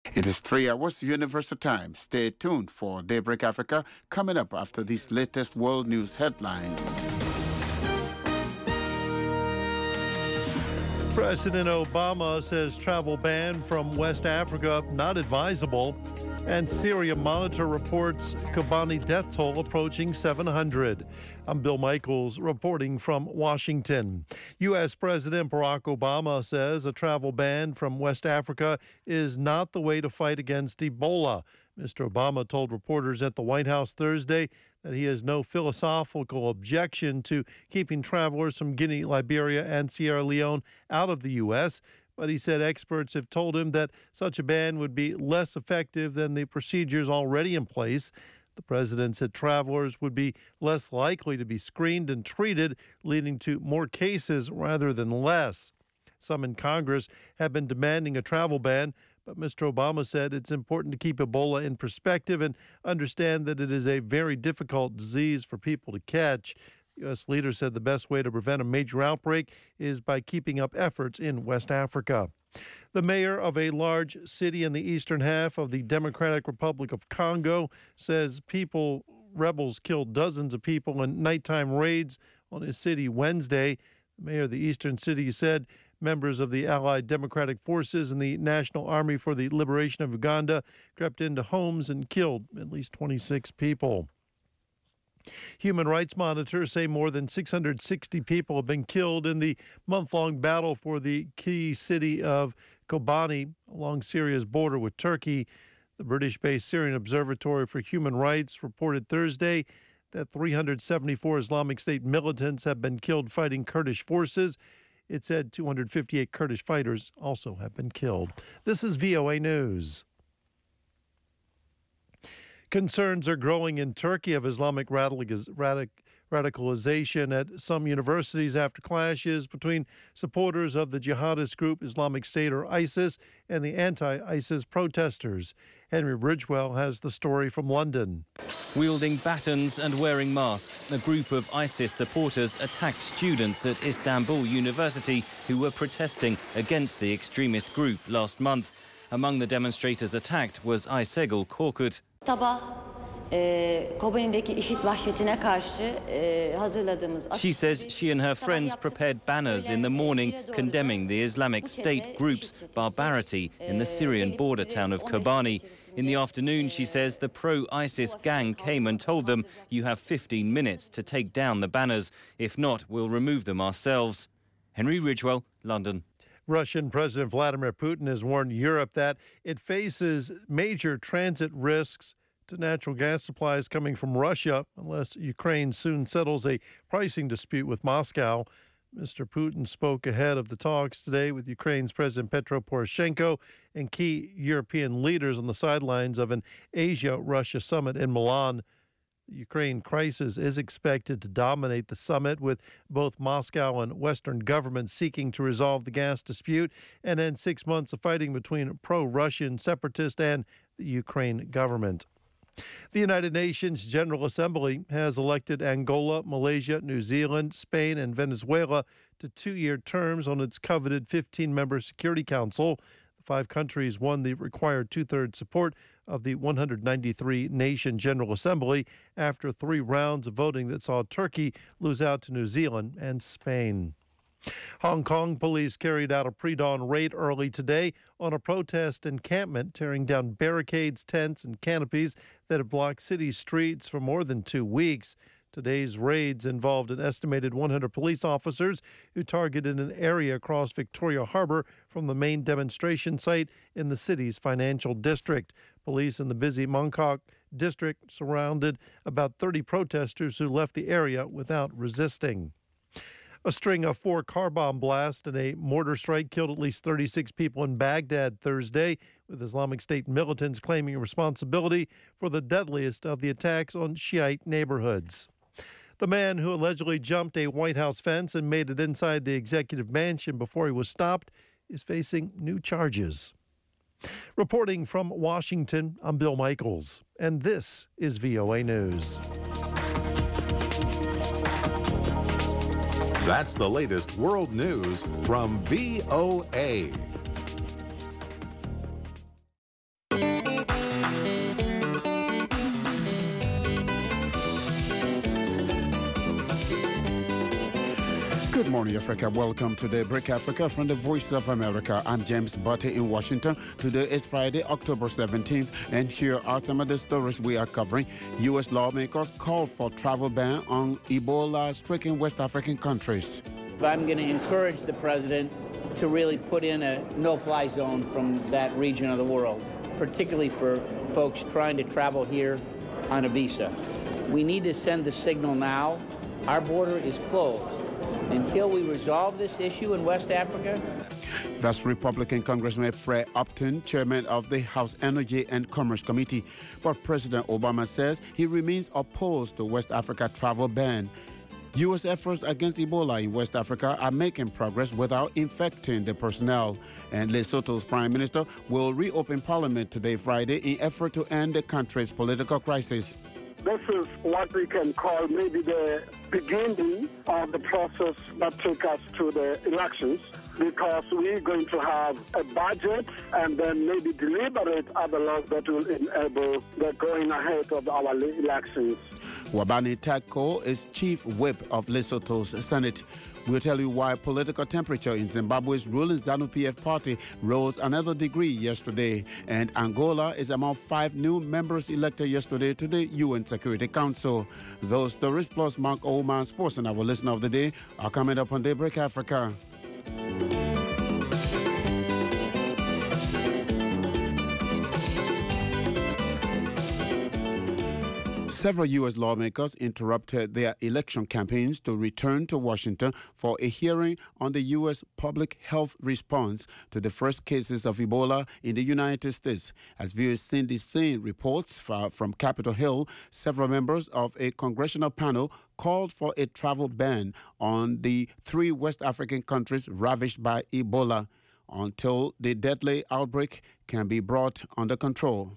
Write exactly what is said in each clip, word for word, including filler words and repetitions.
It is three hours Universal Time. Stay tuned for Daybreak Africa coming up after these latest world news headlines. President Obama says travel ban from West Africa not advisable. And Syria Monitor reports Kobani death toll approaching seven hundred. I'm Bill Michaels reporting from Washington. U S. President Barack Obama says a travel ban from West Africa is not the way to fight against Ebola. Mister Obama told reporters at the White House Thursday that he has no philosophical objection to keeping travelers from Guinea, Liberia, and Sierra Leone out of the U S, but he said experts have told him that such a ban would be less effective than the procedures already in place. The president said travelers would be less likely to be screened and treated, leading to more cases rather than less. Some in Congress have been demanding a travel ban, but Mister Obama said it's important to keep Ebola in perspective and understand that it is a very difficult disease for people to catch. U S leader said the best way to prevent a major outbreak is by keeping up efforts in West Africa. The mayor of a large city in the eastern half of the Democratic Republic of Congo says people, rebels killed dozens of people in nighttime raids on his city Wednesday. The mayor of the eastern city said members of the Allied Democratic Forces and the National Army for the Liberation of Uganda crept into homes and killed at least twenty-six people. Human rights monitors say more than six hundred sixty people have been killed in the month-long battle for the key city of Kobani along Syria's border with Turkey. The British-based Syrian Observatory for Human Rights reported Thursday that three hundred seventy-four Islamic State militants have been killed fighting Kurdish forces. It said two hundred fifty-eight Kurdish fighters also have been killed. This is V O A News. Concerns are growing in Turkey of Islamic radicalization at some universities after clashes between supporters of the jihadist group Islamic State or ISIS and the anti-ISIS protesters. Henry Ridgwell has the story from London. Wielding batons and wearing masks, a group of ISIS supporters attacked students at Istanbul University who were protesting against the extremist group last month. Among the demonstrators attacked was Aysegul Korkut. She says she and her friends prepared banners in the morning condemning the Islamic State group's barbarity in the Syrian border town of Kobani. In the afternoon, she says the pro-ISIS gang came and told them, "You have fifteen minutes to take down the banners. If not, we'll remove them ourselves." Henry Ridgwell, London. Russian President Vladimir Putin has warned Europe that it faces major transit risks to natural gas supplies coming from Russia unless Ukraine soon settles a pricing dispute with Moscow. Mister Putin spoke ahead of the talks today with Ukraine's President Petro Poroshenko and key European leaders on the sidelines of an Asia-Russia summit in Milan. The Ukraine crisis is expected to dominate the summit, with both Moscow and Western governments seeking to resolve the gas dispute and end six months of fighting between pro-Russian separatists and the Ukraine government. The United Nations General Assembly has elected Angola, Malaysia, New Zealand, Spain, and Venezuela to two-year terms on its coveted fifteen-member Security Council. The five countries won the required two-thirds support of the one hundred ninety-three nation General Assembly after three rounds of voting that saw Turkey lose out to New Zealand and Spain. Hong Kong police carried out a pre-dawn raid early today on a protest encampment, tearing down barricades, tents, and canopies that have blocked city streets for more than two weeks. Today's raids involved an estimated one hundred police officers who targeted an area across Victoria Harbour from the main demonstration site in the city's financial district. Police in the busy Mongkok district surrounded about thirty protesters who left the area without resisting. A string of four car bomb blasts and a mortar strike killed at least thirty-six people in Baghdad Thursday, with Islamic State militants claiming responsibility for the deadliest of the attacks on Shiite neighborhoods. The man who allegedly jumped a White House fence and made it inside the executive mansion before he was stopped is facing new charges. Reporting from Washington, I'm Bill Michaels, and this is V O A News. That's the latest world news from V O A. morning, Africa. Welcome to Daybreak Africa from the Voice of America. I'm James Butte in Washington. Today is Friday, October seventeenth, and here are some of the stories we are covering. U S lawmakers call for travel ban on Ebola-stricken West African countries. I'm going to encourage the president to really put in a no-fly zone from that region of the world, particularly for folks trying to travel here on a visa. We need to send the signal now. Our border is closed. Until we resolve this issue in West Africa. That's Republican Congressman Fred Upton, chairman of the House Energy and Commerce Committee. But President Obama says he remains opposed to West Africa travel ban. U S efforts against Ebola in West Africa are making progress without infecting the personnel. And Lesotho's prime minister will reopen parliament today, Friday, in effort to end the country's political crisis. This is what we can call maybe the beginning of the process that takes us to the elections, because we're going to have a budget and then maybe deliberate other laws that will enable the going ahead of our elections. Wabani Tako is chief whip of Lesotho's Senate. We'll tell you why political temperature in Zimbabwe's ruling ZANU-P F party rose another degree yesterday. And Angola is among five new members elected yesterday to the U N Security Council. Those stories plus Mark Oman Sports and our listener of the day are coming up on Daybreak Africa. Several U S lawmakers interrupted their election campaigns to return to Washington for a hearing on the U S public health response to the first cases of Ebola in the United States. As V O's Cindy Sain reports from Capitol Hill, several members of a congressional panel called for a travel ban on the three West African countries ravaged by Ebola until the deadly outbreak can be brought under control.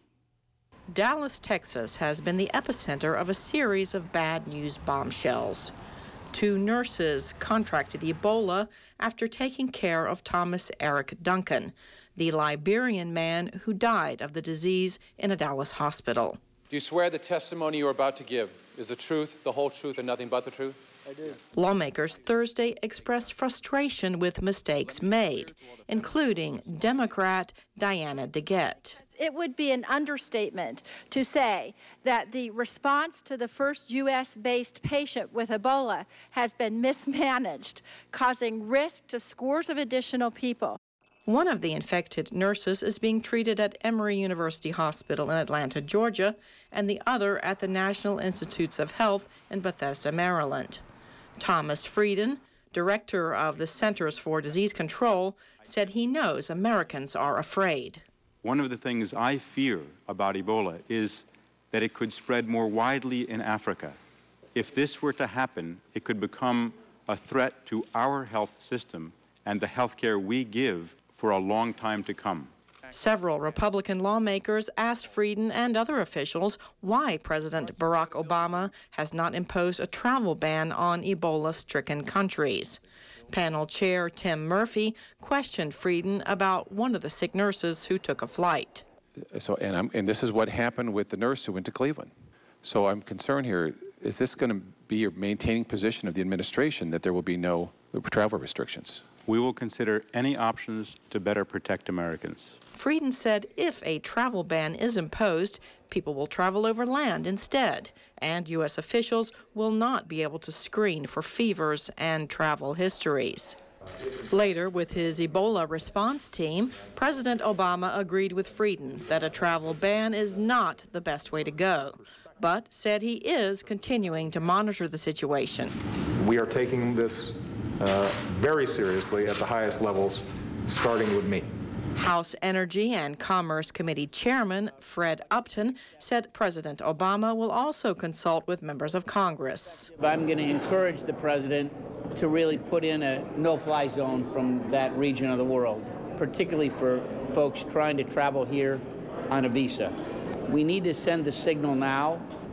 Dallas, Texas has been the epicenter of a series of bad news bombshells. Two nurses contracted Ebola after taking care of Thomas Eric Duncan, the Liberian man who died of the disease in a Dallas hospital. Do you swear the testimony you are about to give is the truth, the whole truth, and nothing but the truth? I do. Lawmakers Thursday expressed frustration with mistakes made, including Democrat Diana DeGette. It would be an understatement to say that the response to the first U S-based patient with Ebola has been mismanaged, causing risk to scores of additional people. One of the infected nurses is being treated at Emory University Hospital in Atlanta, Georgia, and the other at the National Institutes of Health in Bethesda, Maryland. Thomas Frieden, director of the Centers for Disease Control, said he knows Americans are afraid. One of the things I fear about Ebola is that it could spread more widely in Africa. If this were to happen, it could become a threat to our health system and the health care we give for a long time to come. Several Republican lawmakers asked Frieden and other officials why President Barack Obama has not imposed a travel ban on Ebola-stricken countries. Panel chair Tim Murphy questioned Frieden about one of the sick nurses who took a flight. So, and, I'm, and this is what happened with the nurse who went to Cleveland. So I'm concerned here, is this going to be your maintaining position of the administration that there will be no travel restrictions? We will consider any options to better protect Americans. Frieden said if a travel ban is imposed, people will travel over land instead, and U S officials will not be able to screen for fevers and travel histories. Later, with his Ebola response team, President Obama agreed with Frieden that a travel ban is not the best way to go, but said he is continuing to monitor the situation. We are taking this uh, very seriously at the highest levels, starting with me. House Energy and Commerce Committee Chairman Fred Upton said President Obama will also consult with members of Congress. I'm going to encourage the president to really put in a no-fly zone from that region of the world, particularly for folks trying to travel here on a visa. We need to send the signal now.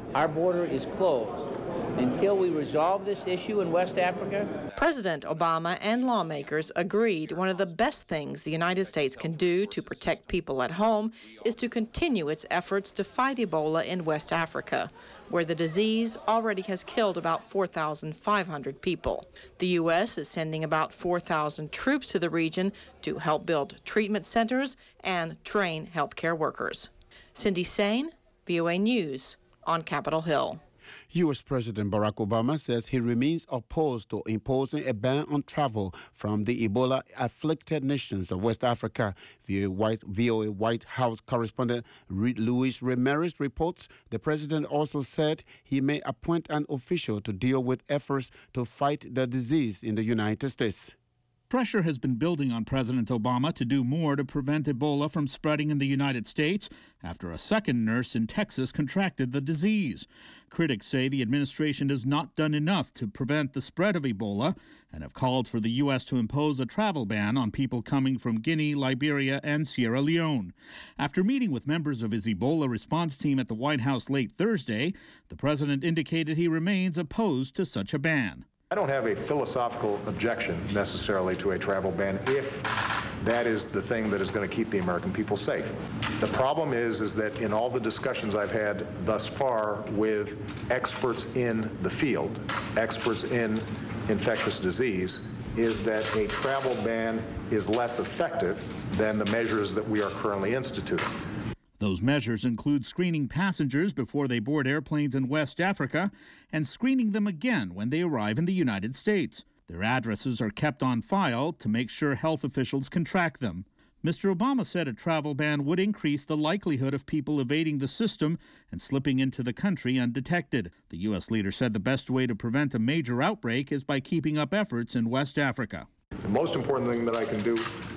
Our border is closed. Until we resolve this issue in West Africa. President Obama and lawmakers agreed one of the best things the United States can do to protect people at home is to continue its efforts to fight Ebola in West Africa, where the disease already has killed about four thousand five hundred people. The U S is sending about four thousand troops to the region to help build treatment centers and train healthcare workers. Cindy Sain, V O A News on Capitol Hill. U S. President Barack Obama says he remains opposed to imposing a ban on travel from the Ebola-afflicted nations of West Africa. V O A White, V O A White House correspondent Luis Ramirez reports the president also said he may appoint an official to deal with efforts to fight the disease in the United States. Pressure has been building on President Obama to do more to prevent Ebola from spreading in the United States after a second nurse in Texas contracted the disease. Critics say the administration has not done enough to prevent the spread of Ebola and have called for the U S to impose a travel ban on people coming from Guinea, Liberia, and Sierra Leone. After meeting with members of his Ebola response team at the White House late Thursday, the president indicated he remains opposed to such a ban. I don't have a philosophical objection necessarily to a travel ban if that is the thing that is going to keep the American people safe. The problem is, is that in all the discussions I've had thus far with experts in the field, experts in infectious disease, is that a travel ban is less effective than the measures that we are currently instituting. Those measures include screening passengers before they board airplanes in West Africa and screening them again when they arrive in the United States. Their addresses are kept on file to make sure health officials can track them. Mister Obama said a travel ban would increase the likelihood of people evading the system and slipping into the country undetected. The U S leader said the best way to prevent a major outbreak is by keeping up efforts in West Africa. The most important thing that I can do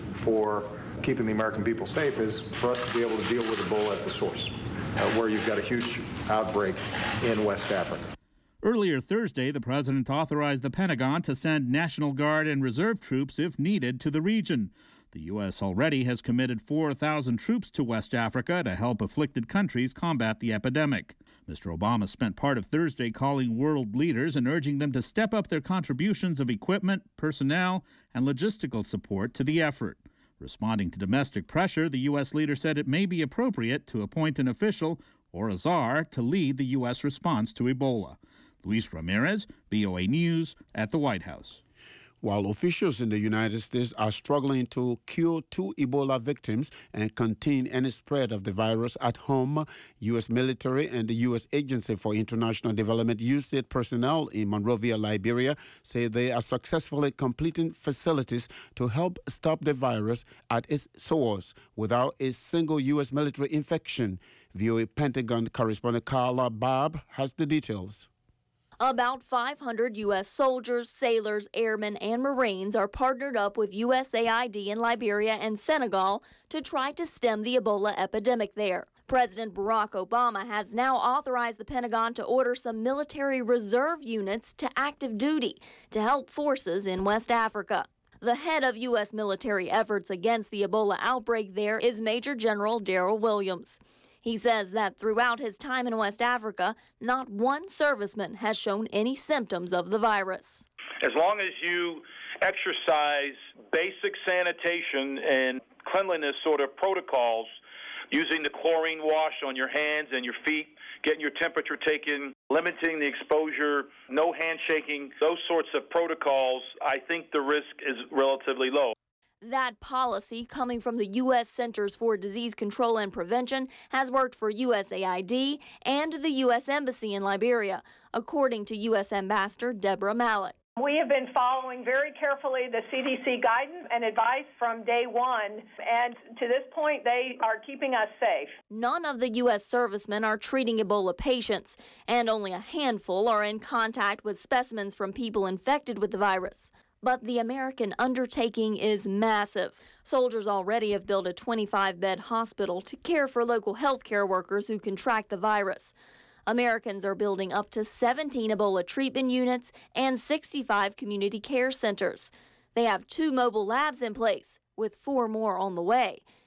for keeping the American people safe is for us to be able to deal with Ebola at the source, uh, where you've got a huge outbreak in West Africa. Earlier Thursday, the president authorized the Pentagon to send National Guard and reserve troops if needed to the region. The U S already has committed four thousand troops to West Africa to help afflicted countries combat the epidemic. Mister Obama spent part of Thursday calling world leaders and urging them to step up their contributions of equipment, personnel, and logistical support to the effort. Responding to domestic pressure, the U S leader said it may be appropriate to appoint an official or a czar to lead the U S response to Ebola. Luis Ramirez, V O A News, at the White House. While officials in the United States are struggling to cure two Ebola victims and contain any spread of the virus at home, U S military and the U S Agency for International Development U S A I D personnel in Monrovia, Liberia, say they are successfully completing facilities to help stop the virus at its source without a single U S military infection. V O A Pentagon correspondent Carla Babb has the details. About five hundred U S soldiers, sailors, airmen, and Marines are partnered up with U S A I D in Liberia and Senegal to try to stem the Ebola epidemic there. President Barack Obama has now authorized the Pentagon to order some military reserve units to active duty to help forces in West Africa. The head of U S military efforts against the Ebola outbreak there is Major General Daryl Williams. He says that throughout his time in West Africa, not one serviceman has shown any symptoms of the virus. As long as you exercise basic sanitation and cleanliness sort of protocols, using the chlorine wash on your hands and your feet, getting your temperature taken, limiting the exposure, no handshaking, those sorts of protocols, I think the risk is relatively low. That policy, coming from the U S Centers for Disease Control and Prevention, has worked for U S A I D and the U S Embassy in Liberia, according to U S Ambassador Deborah Malik. We have been following very carefully the C D C guidance and advice from day one, and to this point, they are keeping us safe. None of the U S servicemen are treating Ebola patients, and only a handful are in contact with specimens from people infected with the virus. But the American undertaking is massive. Soldiers already have built a twenty-five bed hospital to care for local healthcare workers who contract the virus. Americans are building up to seventeen Ebola treatment units and sixty-five community care centers. They have two mobile labs in place, with four more on the way.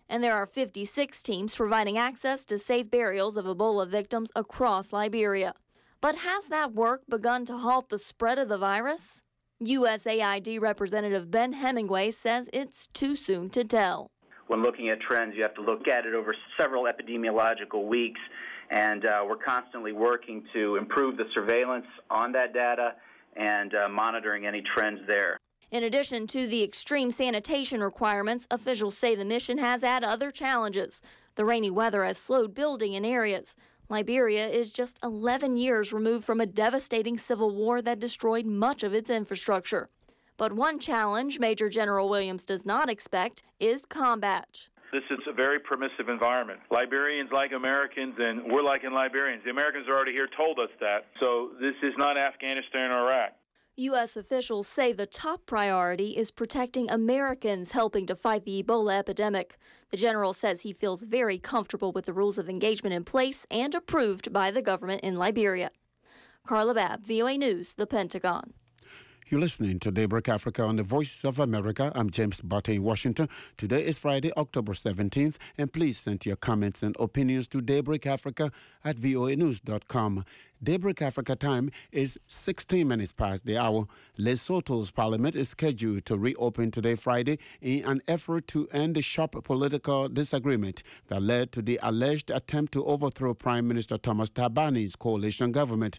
And there are fifty-six teams providing access to safe burials of Ebola victims across Liberia. But has that work begun to halt the spread of the virus? U S A I D Representative Ben Hemingway says it's too soon to tell. When looking at trends, you have to look at it over several epidemiological weeks, and uh, we're constantly working to improve the surveillance on that data and uh, monitoring any trends there. In addition to the extreme sanitation requirements, officials say the mission has had other challenges. The rainy weather has slowed building in areas. Liberia is just eleven years removed from a devastating civil war that destroyed much of its infrastructure. But one challenge Major General Williams does not expect is combat. This is a very permissive environment. Liberians like Americans, and we're like in Liberians. The Americans are already here told us that. So this is not Afghanistan or Iraq. U S officials say the top priority is protecting Americans helping to fight the Ebola epidemic. The general says he feels very comfortable with the rules of engagement in place and approved by the government in Liberia. Carla Babb, V O A News, The Pentagon. You're listening to Daybreak Africa on the Voice of America. I'm James Butte in Washington. Today is Friday, October seventeenth, and please send your comments and opinions to daybreakafrica at voa news dot com. Daybreak Africa time is sixteen minutes past the hour. Lesotho's parliament is scheduled to reopen today, Friday, in an effort to end the sharp political disagreement that led to the alleged attempt to overthrow Prime Minister Thomas Thabani's coalition government.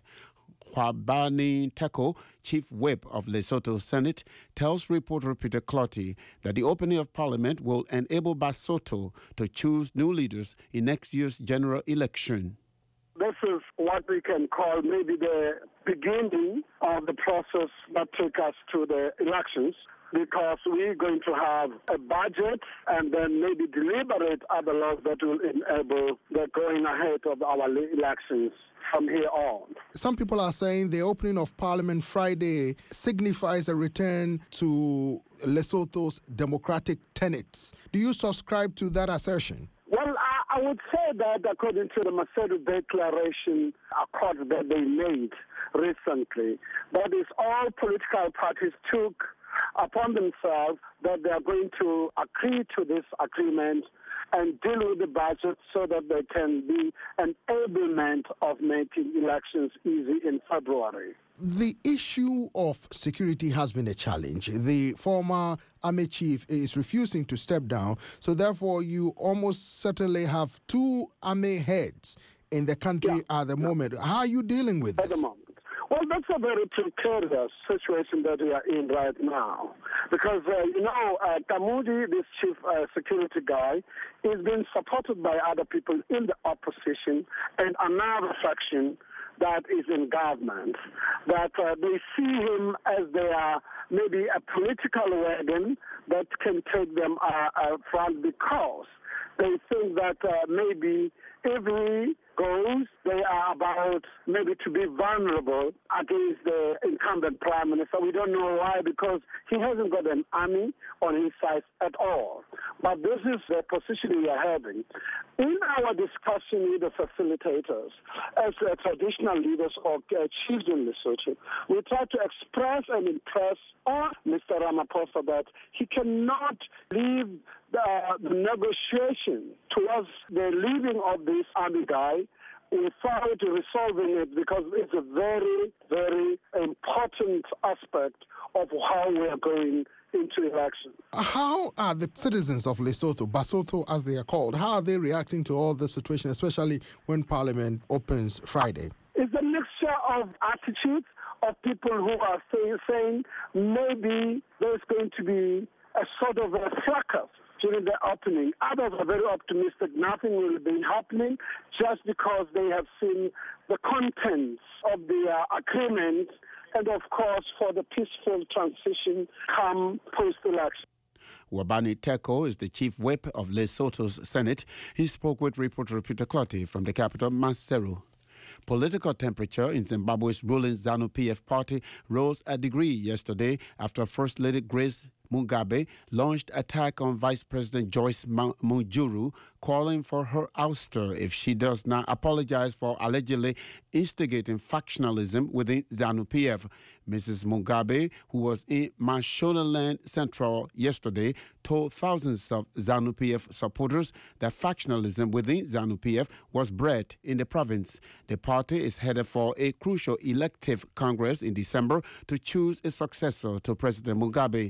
Khwabane Teko, Chief Whip of Lesotho Senate, tells reporter Peter Clotty that the opening of Parliament will enable Basotho to choose new leaders in next year's general election. This is what we can call maybe the beginning of the process that takes us to the elections, because we're going to have a budget and then maybe deliberate other laws that will enable the going ahead of our elections from here on. Some people are saying the opening of Parliament Friday signifies a return to Lesotho's democratic tenets. Do you subscribe to that assertion? Well, I, I would say that according to the Maseru Declaration accord that they made recently, that is all political parties took upon themselves that they are going to agree to this agreement and deal with the budget so that there can be an enablement of making elections easy in February. The issue of security has been a challenge. The former army chief is refusing to step down, so therefore you almost certainly have two army heads in the country yeah. at the yeah. moment. How are you dealing with at this? The moment. Well, that's a very precarious situation that we are in right now. Because, uh, you know, uh, Kamudi, this chief uh, security guy, is being supported by other people in the opposition and another faction that is in government, that uh, they see him as their maybe a political wagon that can take them uh, uh, front, because they think that uh, maybe if he goes, they are about maybe to be vulnerable against the incumbent prime minister. We don't know why, because he hasn't got an army on his side at all. But this is the position we are having. In our discussion with the facilitators, as uh, traditional leaders or uh, chiefs in Lesotho, we try to express and impress on Mister Ramaphosa that he cannot leave the, uh, the negotiation towards the leaving of this army guy without resolving it, because it's a very, very important aspect of how we are going into election. How are the citizens of Lesotho, Basotho as they are called, how are they reacting to all this situation, especially when Parliament opens Friday? It's a mixture of attitudes of people who are say, saying maybe there's going to be a sort of a fracas during the opening. Others are very optimistic. Nothing will be happening just because they have seen the contents of the uh, agreement, and of course for the peaceful transition come post-election. Khwabane Teko is the chief whip of Lesotho's Senate. He spoke with reporter Peter Clotty from the capital, Maseru. Political temperature in Zimbabwe's ruling ZANU-P F party rose a degree yesterday after First Lady Grace Mugabe launched attack on Vice President Joyce Mujuru, calling for her ouster if she does not apologize for allegedly instigating factionalism within ZANU-P F. Missus Mugabe, who was in Mashonaland Central yesterday, told thousands of ZANU-P F supporters that factionalism within ZANU-P F was bred in the province. The party is headed for a crucial elective congress in December to choose a successor to President Mugabe.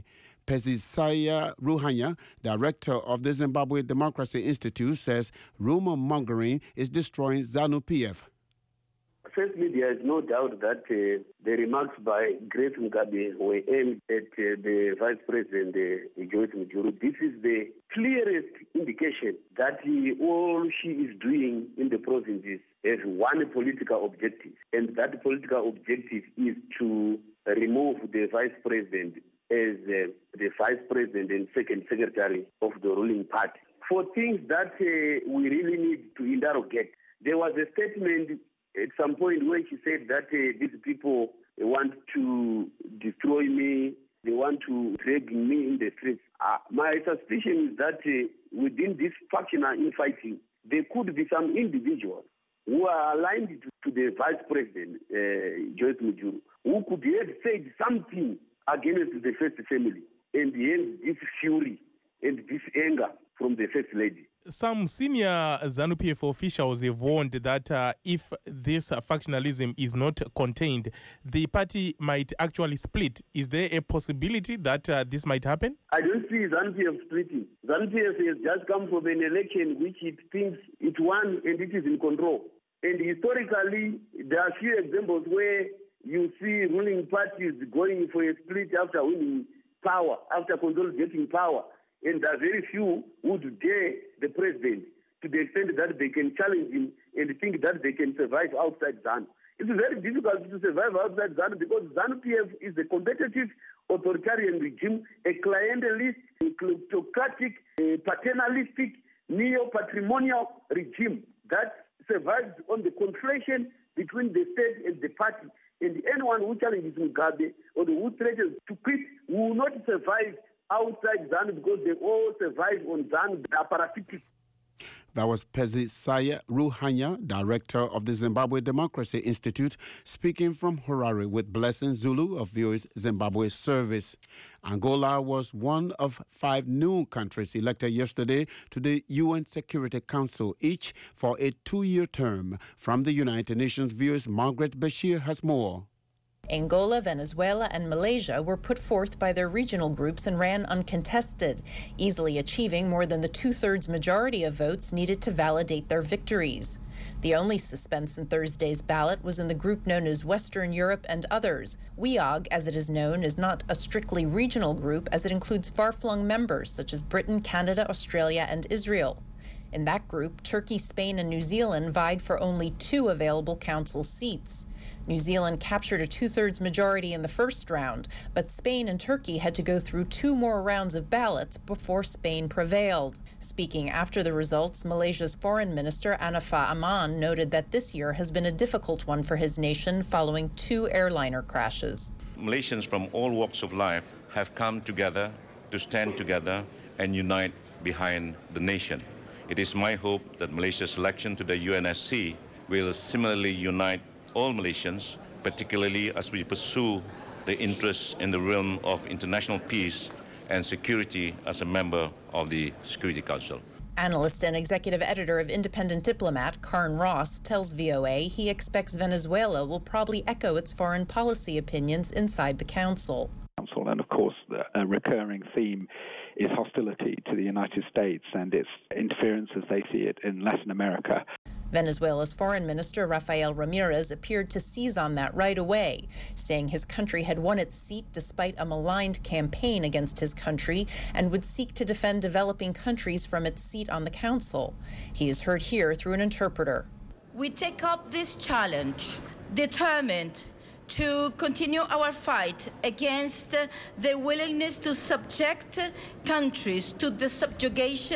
Pezisaya Ruhanya, director of the Zimbabwe Democracy Institute, says rumor mongering is destroying ZANU-P F. Firstly, there is no doubt that uh, the remarks by Grace Mugabe were aimed at uh, the Vice President, uh, Joyce Mujuru. This is the clearest indication that uh, all she is doing in the provinces has one political objective, and that political objective is to remove the Vice President as uh, the Vice President and Second Secretary of the ruling party. For things that uh, we really need to interrogate, there was a statement at some point where she said that uh, these people want to destroy me, they want to drag me in the streets. Uh, my suspicion is that uh, within this factional infighting, there could be some individuals who are aligned to, to the Vice President, uh, Joyce Mujuru, who could have said something against the First Family and hence this fury and this anger from the First Lady. Some senior ZANU-P F officials have warned that uh, if this uh, factionalism is not contained, the party might actually split. Is there a possibility that uh, this might happen? I don't see ZANU-P F splitting. ZANU-P F has just come from an election which it thinks it won and it is in control. And historically, there are few examples where you see ruling parties going for a split after winning power, after consolidating power. And there are very few who would dare the president to the extent that they can challenge him and think that they can survive outside ZANU. It's very difficult to survive outside ZANU because ZANU-P F is a competitive authoritarian regime, a clientelist, a kleptocratic, a paternalistic, neo-patrimonial regime that survives on the conflation between the state and the party. And anyone who challenges Mugabe or who threatens to quit will not survive outside ZANU because they all survive on ZANU. They are parasitic. That was Pezisaya Ruhanya, director of the Zimbabwe Democracy Institute, speaking from Harare with Blessing Zulu of V O A's Zimbabwe service. Angola was one of five new countries elected yesterday to the U N Security Council, each for a two-year term. From the United Nations, V O A's Margaret Bashir has more. Angola, Venezuela, and Malaysia were put forth by their regional groups and ran uncontested, easily achieving more than the two-thirds majority of votes needed to validate their victories. The only suspense in Thursday's ballot was in the group known as Western Europe and Others. W E O G, as it is known, is not a strictly regional group as it includes far-flung members such as Britain, Canada, Australia, and Israel. In that group, Turkey, Spain, and New Zealand vied for only two available council seats. New Zealand captured a two-thirds majority in the first round, but Spain and Turkey had to go through two more rounds of ballots before Spain prevailed. Speaking after the results, Malaysia's Foreign Minister Annafa Aman noted that this year has been a difficult one for his nation following two airliner crashes. Malaysians from all walks of life have come together to stand together and unite behind the nation. It is my hope that Malaysia's selection to the U N S C will similarly unite all Malaysians, particularly as we pursue the interests in the realm of international peace and security as a member of the Security Council. Analyst and executive editor of Independent Diplomat, Karn Ross, tells V O A he expects Venezuela will probably echo its foreign policy opinions inside the council. And of course, a recurring theme is hostility to the United States and its interference as they see it in Latin America. Venezuela's Foreign Minister Rafael Ramirez appeared to seize on that right away, saying his country had won its seat despite a maligned campaign against his country and would seek to defend developing countries from its seat on the council. He is heard here through an interpreter. We take up this challenge determined to continue our fight against the willingness to subject countries to the subjugation,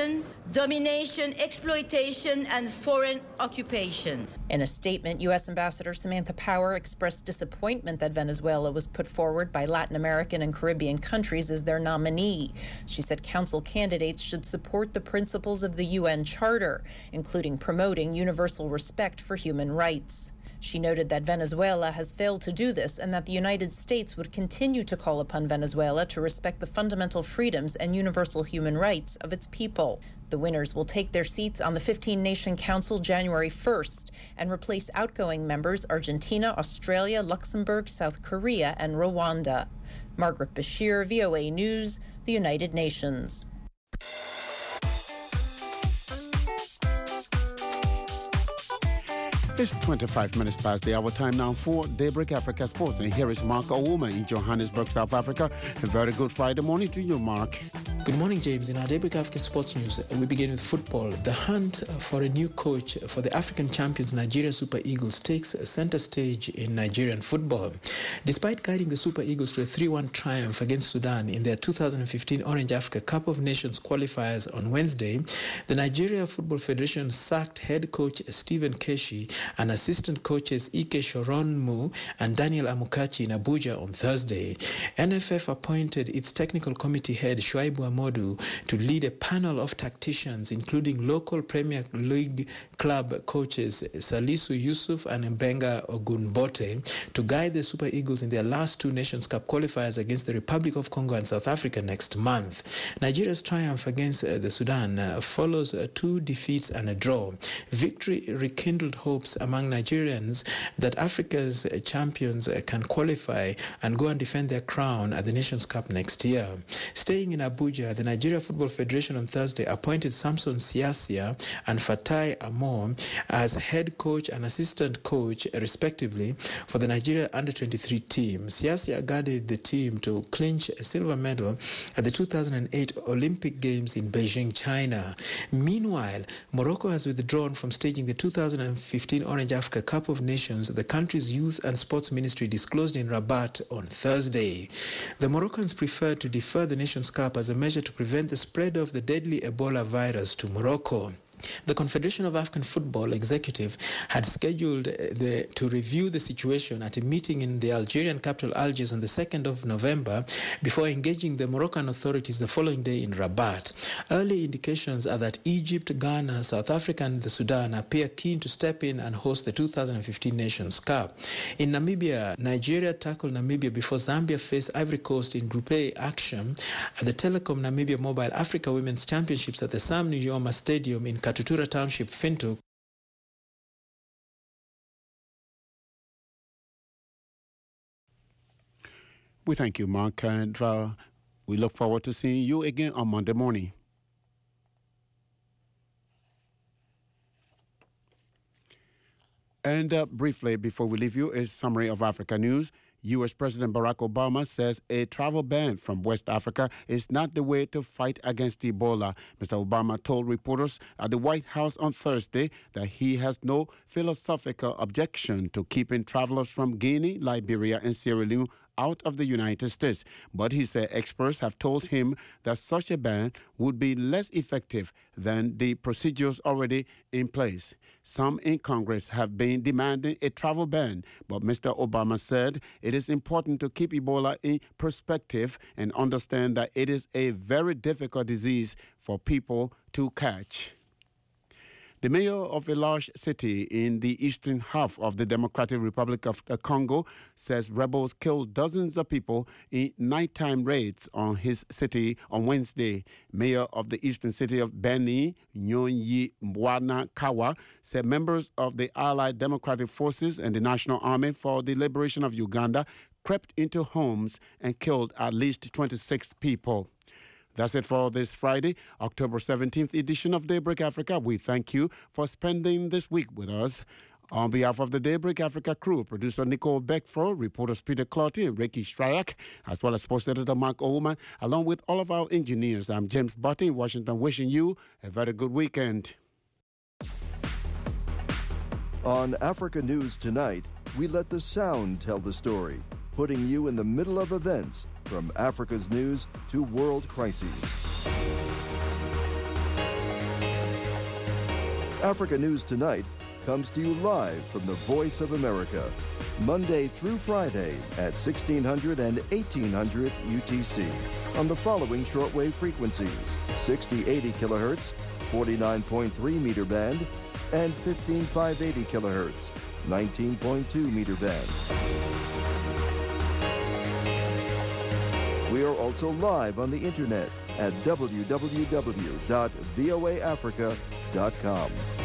domination, exploitation, and foreign occupation. In a statement, U S Ambassador Samantha Power expressed disappointment that Venezuela was put forward by Latin American and Caribbean countries as their nominee. She said council candidates should support the principles of the U N Charter, including promoting universal respect for human rights. She noted that Venezuela has failed to do this and that the United States would continue to call upon Venezuela to respect the fundamental freedoms and universal human rights of its people. The winners will take their seats on the fifteen-nation council January first and replace outgoing members Argentina, Australia, Luxembourg, South Korea, and Rwanda. Margaret Bashir, V O A News, the United Nations. It's twenty-five minutes past the hour time now for Daybreak Africa Sports. And here is Mark Ouma in Johannesburg, South Africa. A very good Friday morning to you, Mark. Good morning, James. In our Daybreak Africa Sports News, we begin with football. The hunt for a new coach for the African champions Nigeria Super Eagles takes center stage in Nigerian football. Despite guiding the Super Eagles to a three one triumph against Sudan in their two thousand fifteen Orange Africa Cup of Nations qualifiers on Wednesday, the Nigeria Football Federation sacked head coach Stephen Keshi and assistant coaches Ike Shoronmu and Daniel Amukachi in Abuja on Thursday. N F F appointed its technical committee head Shuaibu Amodu to lead a panel of tacticians, including local Premier League club coaches Salisu Yusuf and Mbenga Ogunbote, to guide the Super Eagles in their last two Nations Cup qualifiers against the Republic of Congo and South Africa next month. Nigeria's triumph against uh, the Sudan uh, follows uh, two defeats and a draw. Victory rekindled hopes among Nigerians that Africa's uh, champions uh, can qualify and go and defend their crown at the Nations Cup next year. Staying in Abuja, the Nigeria Football Federation on Thursday appointed Samson Siasia and Fatai Amor as head coach and assistant coach, respectively, for the Nigeria under twenty-three team. Siasia guided the team to clinch a silver medal at the two thousand eight Olympic Games in Beijing, China. Meanwhile, Morocco has withdrawn from staging the two thousand fifteen Orange Africa Cup of Nations, the country's youth and sports ministry disclosed in Rabat on Thursday. The Moroccans preferred to defer the Nations Cup as a measure to prevent the spread of the deadly Ebola virus to Morocco. The Confederation of African Football executive had scheduled the, to review the situation at a meeting in the Algerian capital Algiers on the second of November before engaging the Moroccan authorities the following day in Rabat. Early indications are that Egypt, Ghana, South Africa and the Sudan appear keen to step in and host the two thousand fifteen Nations Cup. In Namibia, Nigeria tackled Namibia before Zambia faced Ivory Coast in Group A action at the Telecom Namibia Mobile Africa Women's Championships at the Sam Nujoma Stadium in Katutura Township, Fintu. We thank you, Mark, and uh, we look forward to seeing you again on Monday morning. And uh, briefly, before we leave you, a summary of Africa news. U S President Barack Obama says a travel ban from West Africa is not the way to fight against Ebola. Mister Obama told reporters at the White House on Thursday that he has no philosophical objection to keeping travelers from Guinea, Liberia, and Sierra Leone out of the United States. But he said experts have told him that such a ban would be less effective than the procedures already in place. Some in Congress have been demanding a travel ban, but Mister Obama said it is important to keep Ebola in perspective and understand that it is a very difficult disease for people to catch. The mayor of a large city in the eastern half of the Democratic Republic of Congo says rebels killed dozens of people in nighttime raids on his city on Wednesday. Mayor of the eastern city of Beni, Nyonyi Mbwana Kawa, said members of the Allied Democratic Forces and the National Army for the Liberation of Uganda crept into homes and killed at least twenty-six people. That's it for this Friday, October seventeenth edition of Daybreak Africa. We thank you for spending this week with us. On behalf of the Daybreak Africa crew, producer Nicole Beckford, reporters Peter Clotty and Ricky Stryak, as well as post editor Mark Oman, along with all of our engineers, I'm James Butty in Washington, wishing you a very good weekend. On Africa News Tonight, we let the sound tell the story, putting you in the middle of events from Africa's news to world crises. Africa News Tonight comes to you live from the Voice of America, Monday through Friday at sixteen hundred and eighteen hundred U T C on the following shortwave frequencies: sixty eighty kilohertz, forty-nine point three meter band, and fifteen five eighty kilohertz, nineteen point two meter band. We are also live on the internet at w w w dot v o a africa dot com.